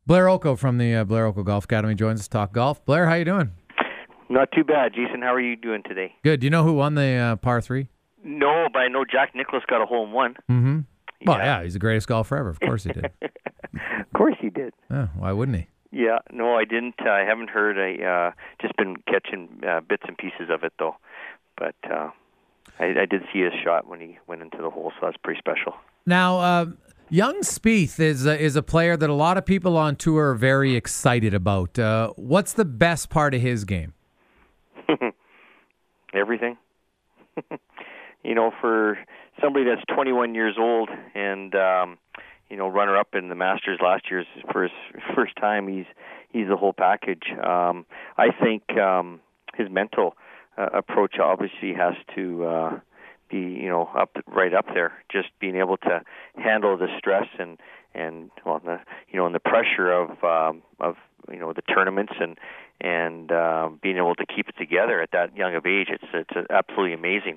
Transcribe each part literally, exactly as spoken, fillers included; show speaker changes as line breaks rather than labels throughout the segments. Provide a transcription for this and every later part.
Blair Oko from the uh, Blair Oko Golf Academy joins us to talk golf. Blair, how you doing?
Not too bad. Jason, how are you doing today?
Good. Do you know who won the uh, par three?
No, but I know Jack Nicklaus got a hole in one.
Mm-hmm.
Yeah.
Well, yeah, he's the greatest golfer ever. Of course he did.
Of course he did.
Yeah, why wouldn't he?
Yeah, no, I didn't. Uh, I haven't heard. I uh, just been catching uh, bits and pieces of it, though. But uh, I, I did see his shot when he went into the hole, so that's pretty special.
Now, uh, young Spieth is uh, is a player that a lot of people on tour are very excited about. Uh, what's the best part of his game?
Everything. You know, for somebody that's twenty-one years old and um, you know, runner-up in the Masters last year for his first time, he's he's the whole package. Um, I think um, his mental uh, approach obviously has to uh, be, you know, up right up there. Just being able to handle the stress and and well, the, you know, and the pressure of um, of you know the tournaments and and uh, being able to keep it together at that young of age. It's it's absolutely amazing.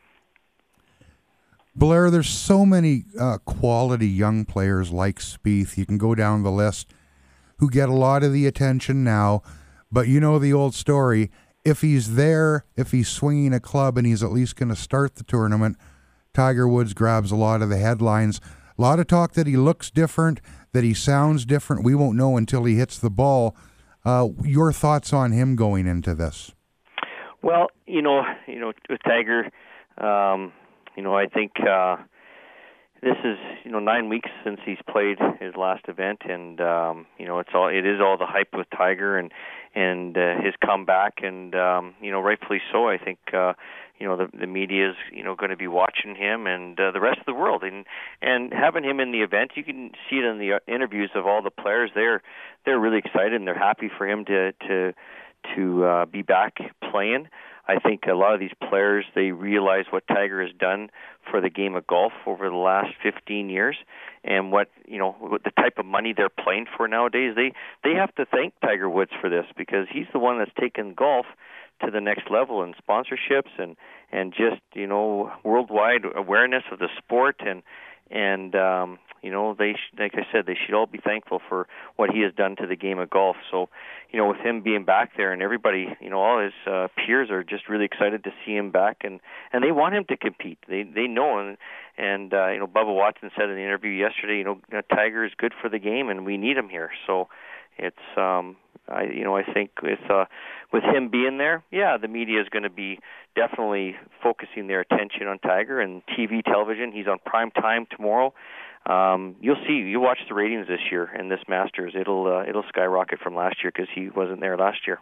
Blair, there's so many uh, quality young players like Spieth. You can go down the list who get a lot of the attention now, but you know the old story. If he's there, if he's swinging a club and he's at least going to start the tournament, Tiger Woods grabs a lot of the headlines. A lot of talk that he looks different, that he sounds different. We won't know until he hits the ball. Uh, your thoughts on him going into this?
Well, you know, you know, with Tiger, um, you know, I think uh, this is, you know, nine weeks since he's played his last event, and um, you know, it's all it is all the hype with Tiger and and uh, his comeback, and um, you know, rightfully so. I think uh, you know the the media is you know going to be watching him, and uh, the rest of the world, and and having him in the event, you can see it in the interviews of all the players. They're they're really excited and they're happy for him to to to uh, be back playing. I think a lot of these players, they realize what Tiger has done for the game of golf over the last fifteen years, and what, you know, what the type of money they're playing for nowadays. They they have to thank Tiger Woods for this, because he's the one that's taken golf to the next level in sponsorships and and just, you know, worldwide awareness of the sport, and and um, you know, they sh- like I said, they should all be thankful for what he has done to the game of golf. So, you know, with him being back there, and everybody, you know, all his uh, peers are just really excited to see him back, and, and they want him to compete. They they know, and and uh, you know, Bubba Watson said in the interview yesterday, you know, Tiger is good for the game, and we need him here. So, it's um, I you know, I think with uh, with him being there, yeah, the media is going to be definitely focusing their attention on Tiger, and T V, television. He's on prime time tomorrow. Um, you'll see. You watch the ratings this year in this Masters. It'll uh, it'll skyrocket from last year, because he wasn't there last year.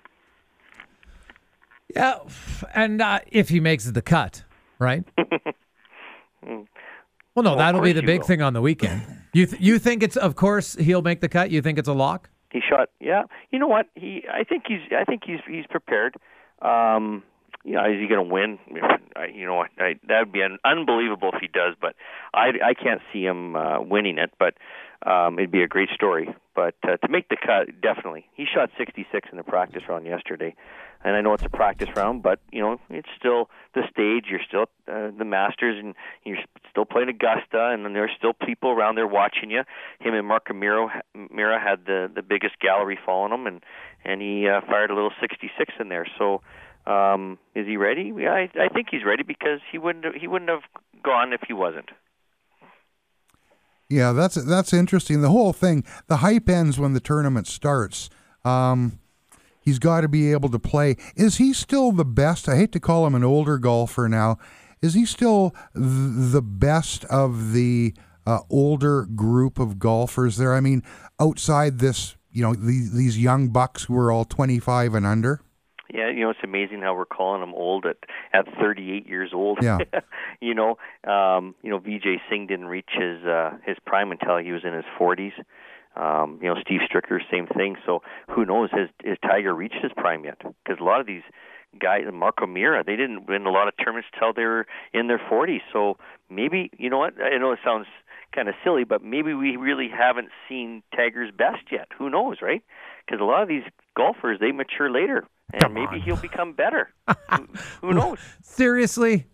Yeah, and uh, if he makes the cut, right? Well, no,
Well,
that'll
of
be
course
the
he
big
will.
thing on the weekend. You th- you think it's, of course, he'll make the cut? You think it's a lock?
He shot. Yeah. You know what? He. I think he's. I think he's. He's prepared. Um, you know, is he going to win? I, you know, I, that would be un- unbelievable if he does. But I. I can't see him uh, winning it. But um, it'd be a great story. But uh, to make the cut, definitely. He shot sixty-six in the practice round yesterday. And I know it's a practice round, but, you know, it's still the stage. You're still uh, the Masters, and you're still playing Augusta, and then there's still people around there watching you. Him and Mark Miro, Mira had the, the biggest gallery following him, and, and he uh, fired a little sixty-six in there. So um, is he ready? Yeah, I, I think he's ready, because he wouldn't have, he wouldn't have gone if he wasn't.
Yeah, that's that's interesting. The whole thing, the hype ends when the tournament starts. Um, he's got to be able to play. Is he still the best? I hate to call him an older golfer now. Is he still th- the best of the uh, older group of golfers there? I mean, outside this, you know, these, these young bucks who are all twenty-five and under?
Yeah, you know, it's amazing how we're calling him old at, at thirty-eight years old.
Yeah.
you know, um, you know, Vijay Singh didn't reach his uh, his prime until he was in his forties. Um, you know, Steve Stricker, same thing. So who knows, has, has Tiger reached his prime yet? Because a lot of these guys, Marco Mira, they didn't win a lot of tournaments till they were in their forties. So maybe, you know what, I know it sounds kind of silly, but maybe we really haven't seen Tiger's best yet. Who knows, right? Because a lot of these golfers, they mature later, and
Come
maybe
on.
he'll become better. who, who knows?
Seriously?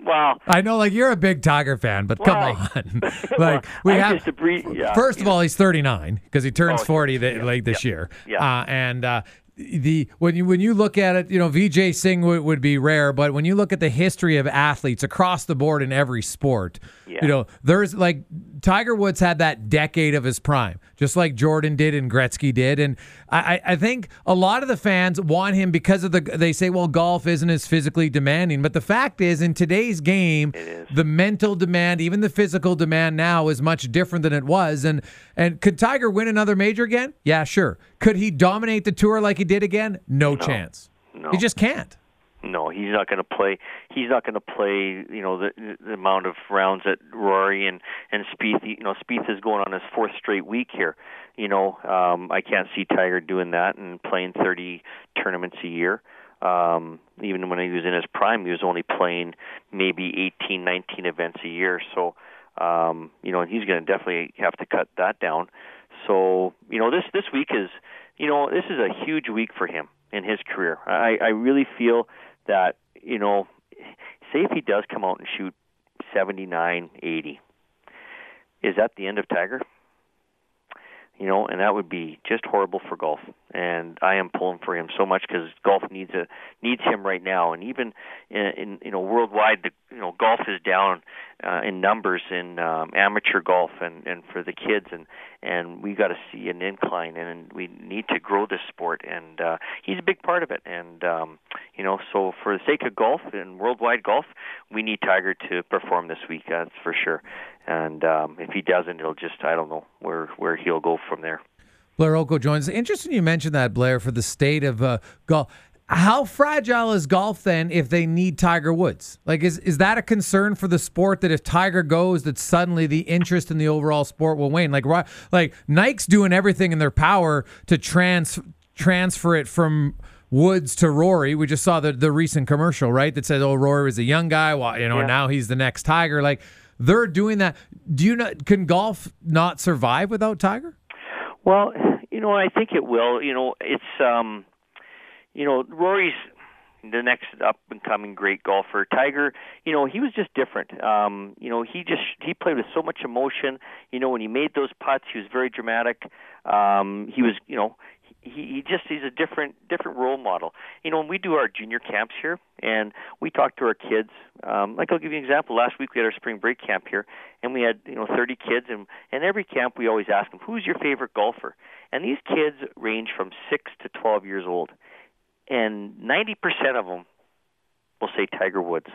Well,
I know, like you're a big Tiger fan, but
right.
come on, like we
I'm
have.
Just a brief, yeah,
first of
yeah.
all, he's thirty-nine because he turns
Oh,
forty
yeah,
the, like this
yeah,
year.
yeah.
Uh, and uh, the when you when you look at it, you know, Vijay Singh would, would be rare, but when you look at the history of athletes across the board in every sport,
Yeah.
you know, there's like Tiger Woods had that decade of his prime, just like Jordan did and Gretzky did, and I, I think a lot of the fans want him because of the. They say, well, golf isn't as physically demanding, but the fact is, in today's game, the mental demand, even the physical demand now, is much different than it was. And and could Tiger win another major again? Yeah, sure. Could he dominate the tour like he did again? No,
No.
chance.
No.
He just can't.
No, he's not going to play. He's not going to play. You know, the, the amount of rounds that Rory and and Spieth. You know, Spieth is going on his fourth straight week here. You know, um, I can't see Tiger doing that and playing thirty tournaments a year. Um, even when he was in his prime, he was only playing maybe eighteen, nineteen events a year. So, um, you know, he's going to definitely have to cut that down. So, you know, this this week is, you know, this is a huge week for him in his career. I, I really feel that, you know, say if he does come out and shoot seventy-nine, eighty, is that the end of Tiger? You know, and that would be just horrible for golf. And I am pulling for him so much because golf needs a needs him right now. And even in, in you know worldwide, the you know golf is down uh, in numbers in um, amateur golf and, and for the kids. And and we got to see an incline, and we need to grow this sport. And uh, he's a big part of it. And um, you know, so for the sake of golf and worldwide golf, we need Tiger to perform this week. That's for sure. And um, if he doesn't, he'll just, I don't know where, where he'll go from there.
Blair Oko joins us. Interesting you mentioned that, Blair, for the state of uh, golf. How fragile is golf then if they need Tiger Woods? Like, is is that a concern for the sport that if Tiger goes, that suddenly the interest in the overall sport will wane? Like, like Nike's doing everything in their power to trans transfer it from Woods to Rory. We just saw the the recent commercial, right, that said, "Oh, Rory was a young guy, well, you know,
yeah.
and now he's the next Tiger." Like, they're doing that. Do you not? Can golf not survive without Tiger?
Well, you know, I think it will. You know, it's um, you know, Rory's the next up and coming great golfer. Tiger, you know, he was just different. Um, you know, he just he played with so much emotion. You know, when he made those putts, he was very dramatic. Um, he was, you know. He, he just he's a different different role model. You know, when we do our junior camps here, and we talk to our kids. Um, like I'll give you an example. Last week we had our spring break camp here, and we had you know thirty kids, and and every camp we always ask them, "Who's your favorite golfer?" And these kids range from six to twelve years old, and ninety percent of them will say Tiger Woods.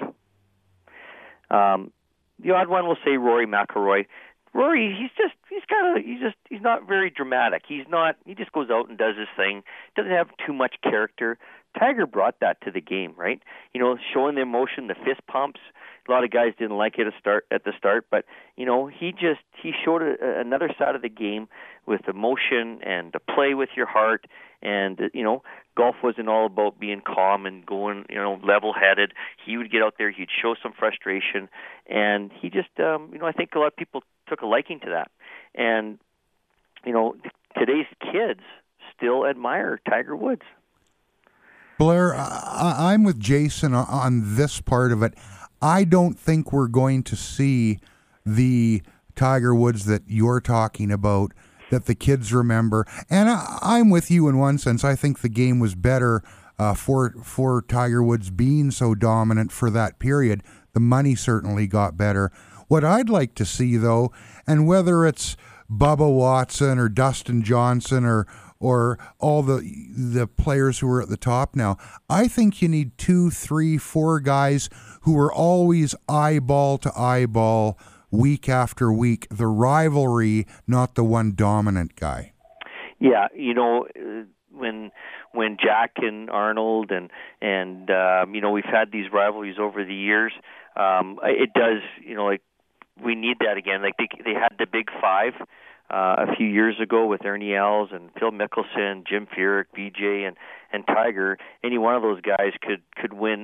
Um, the odd one will say Rory McIlroy. Rory, he's just he's got a he's just he's not very dramatic. He's not he just goes out and does his thing. Doesn't have too much character. Tiger brought that to the game, right? You know, showing the emotion, the fist pumps. A lot of guys didn't like it at start at the start, but you know, he just he showed a, another side of the game with emotion and to play with your heart. And you know, golf wasn't all about being calm and going, you know, level-headed. He would get out there, he'd show some frustration, and he just, um, you know, I think a lot of people took a liking to that. And you know, today's kids still admire Tiger Woods.
Blair, I, I'm with Jason on this part of it. I don't think we're going to see the Tiger Woods that you're talking about, that the kids remember. And I, I'm with you in one sense. I think the game was better uh, for for Tiger Woods being so dominant for that period. The money certainly got better. What I'd like to see, though, and whether it's Bubba Watson or Dustin Johnson or or all the the players who are at the top now, I think you need two, three, four guys who are always eyeball to eyeball week after week. The rivalry, not the one dominant guy.
Yeah, you know, when when Jack and Arnold and and um, you know, we've had these rivalries over the years. Um, it does, you know, like we need that again. Like they they had the Big Five uh, a few years ago with Ernie Els and Phil Mickelson, Jim Furyk, B J, and and Tiger. Any one of those guys could could win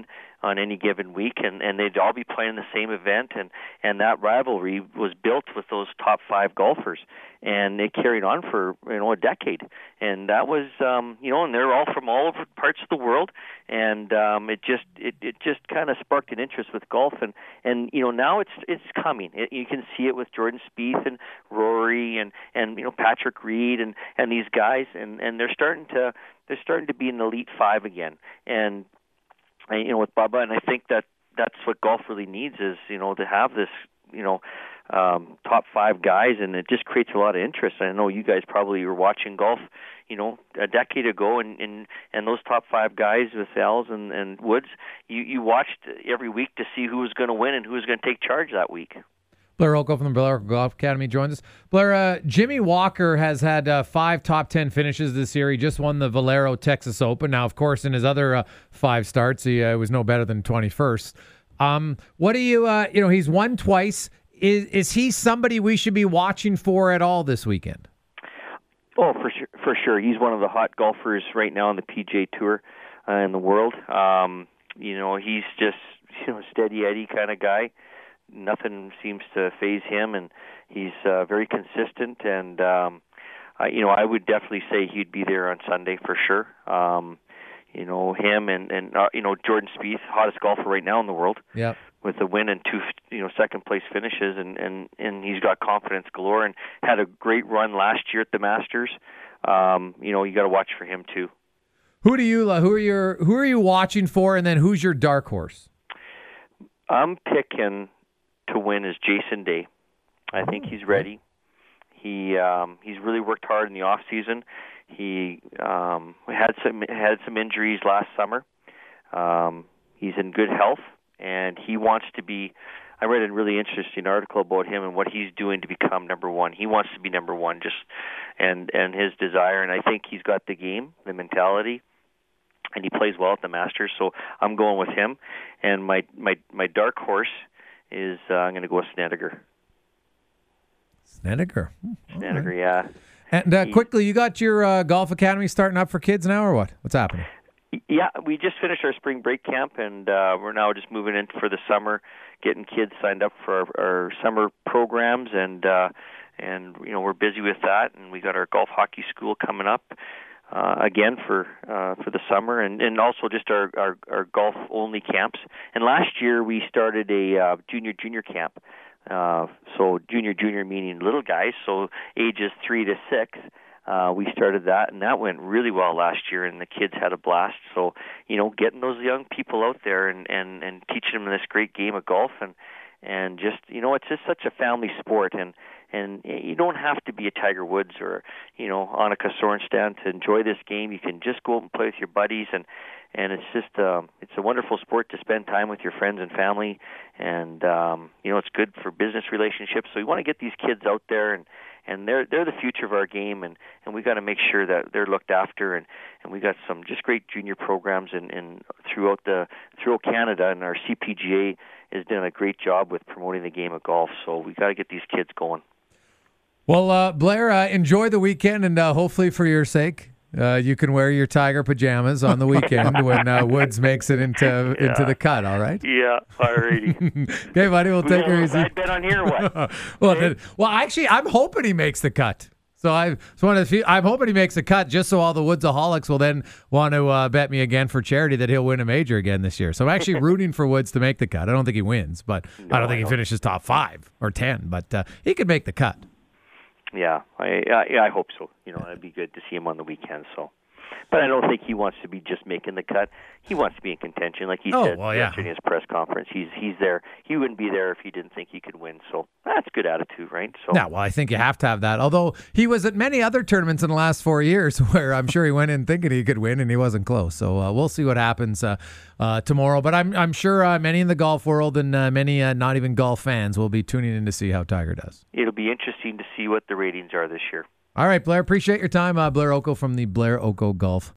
on any given week, and, and they'd all be playing the same event, and, and that rivalry was built with those top five golfers, and it carried on for you know a decade, and that was um, you know, and they're all from all over parts of the world, and um, it just it, it just kind of sparked an interest with golf, and, and you know now it's it's coming. It, you can see it with Jordan Spieth and Rory and, and you know Patrick Reed and, and these guys, and, and they're starting to they're starting to be an elite five again, and you know with Bubba, and I think that that's what golf really needs is you know to have this you know. Um, top five guys, and it just creates a lot of interest. I know you guys probably were watching golf, you know, a decade ago, and and, and those top five guys with Fells and, and Woods, you, you watched every week to see who was going to win and who was going to take charge that week.
Blair Oakle from the Blair Oakle Golf Academy joins us. Blair, uh, Jimmy Walker has had uh, five top ten finishes this year. He just won the Valero Texas Open. Now, of course, in his other uh, five starts, he uh, was no better than twenty-first. Um, what do you, uh, you know, he's won twice. Is is he somebody we should be watching for at all this weekend?
Oh, for sure, for sure. He's one of the hot golfers right now on the P G A Tour uh, in the world. Um, you know, he's just you know steady Eddie kind of guy. Nothing seems to faze him, and he's uh, very consistent. And um, I, you know, I would definitely say he'd be there on Sunday for sure. Um, you know, him and and uh, you know Jordan Spieth, hottest golfer right now in the world.
Yeah.
With a win and two, you know, second place finishes, and, and, and he's got confidence galore, and had a great run last year at the Masters. Um, you know, you got to watch for him too.
Who do you uh, who are your who are you watching for, and then who's your dark horse?
I'm picking to win is Jason Day. I think he's ready. He um, he's really worked hard in the off season. He um, had some had some injuries last summer. Um, he's in good health. And he wants to be, I read a really interesting article about him and what he's doing to become number one. He wants to be number one, just and and his desire. And I think he's got the game, the mentality, and he plays well at the Masters. So I'm going with him. And my my, my dark horse is uh, I'm going to go with Snedeker.
Snedeker.
Snedeker,
right.
yeah.
And uh,
he,
quickly, you got your uh, golf academy starting up for kids now, or what? What's happening?
Yeah, we just finished our spring break camp, and uh, we're now just moving in for the summer, getting kids signed up for our, our summer programs, and uh, and you know we're busy with that, and we got our golf hockey school coming up uh, again for uh, for the summer, and, and also just our, our, our golf only camps. And last year we started a uh, junior junior camp, uh, so junior junior meaning little guys, so ages three to six. Uh, we started that, and that went really well last year, and the kids had a blast. So, you know, getting those young people out there and, and, and teaching them this great game of golf, and and just, you know, it's just such a family sport, and and you don't have to be a Tiger Woods or, you know, Annika Sorenstam to enjoy this game. You can just go out and play with your buddies, and and it's just um, it's a wonderful sport to spend time with your friends and family, and um, you know, it's good for business relationships. So we want to get these kids out there, and and they're they're the future of our game, and, and we got to make sure that they're looked after, and, and we got some just great junior programs in, in throughout the throughout Canada, and our C P G A has done a great job with promoting the game of golf. So we got to get these kids going.
Well, uh, Blair, uh, enjoy the weekend, and uh, hopefully for your sake, uh, you can wear your Tiger pajamas on the weekend when uh, Woods makes it into
Yeah.
into the cut. All right.
Yeah, alrighty.
Okay, buddy. We'll take her easy.
I bet on here what?
well,
Okay.
then, well, actually, I'm hoping he makes the cut. So I, it's one of the few, I'm hoping he makes the cut, just so all the Woodsaholics will then want to uh, bet me again for charity that he'll win a major again this year. So I'm actually rooting for Woods to make the cut. I don't think he wins, but
No,
I don't think
I
he
don't.
finishes top five or ten. But uh, he could make the cut.
Yeah, I, I yeah I hope so. You know, it'd be good to see him on the weekend. So, but I don't think he wants to be just making the cut. He wants to be in contention, like he
Oh,
said
well, yeah.
yesterday in his press conference. He's he's there. He wouldn't be there if he didn't think he could win. So that's good attitude, right? So
Yeah, well, I think you have to have that. Although he was at many other tournaments in the last four years where I'm sure he went in thinking he could win and he wasn't close. So uh, we'll see what happens uh, uh, tomorrow. But I'm I'm sure uh, many in the golf world and uh, many uh, not even golf fans will be tuning in to see how Tiger does.
it'll be interesting to see what the ratings are this year.
All right, Blair, appreciate your time. Uh, Blair Oakle from the Blair Oakle Golf